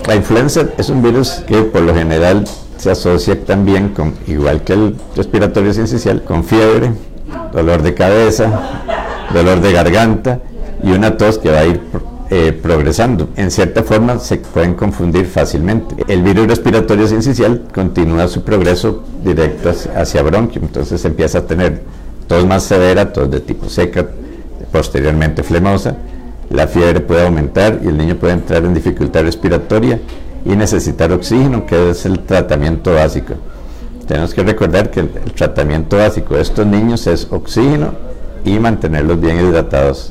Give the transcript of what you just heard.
La influenza es un virus que por lo general se asocia también con, igual que el respiratorio sincicial, con fiebre, dolor de cabeza, dolor de garganta y una tos que va a ir progresando. En cierta forma se pueden confundir fácilmente. El virus respiratorio sincicial continúa su progreso directo hacia bronquio, entonces empieza a tener tos más severa, tos de tipo seca, posteriormente flemosa. La fiebre puede aumentar y el niño puede entrar en dificultad respiratoria y necesitar oxígeno, que es el tratamiento básico. Tenemos que recordar que el tratamiento básico de estos niños es oxígeno y mantenerlos bien hidratados.